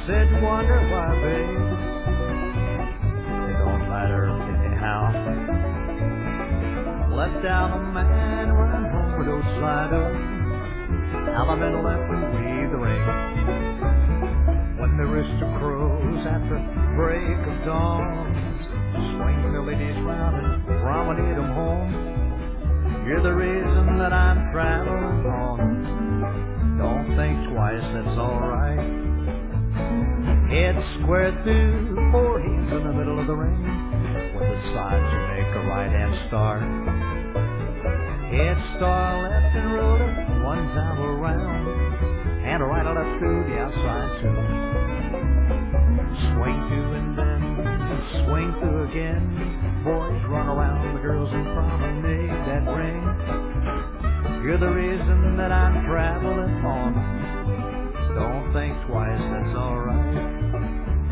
Said you wonder why, babe. It don't matter anyhow. Left out a man run home with old Slido. How I've been left and weave the ring. When the rooster crows at the break of dawn, swing the ladies round and promenade them home. You're the reason that I'm traveling on. Don't think twice, that's alright. Head square through, four hands in the middle of the ring. With the sides you make a right-hand star. Head star left and roll it one time around. And a right or left through the outside too. Swing through and then swing through again. Boys run around the girls and promenade that ring. You're the reason that I'm traveling on. Don't think twice, that's all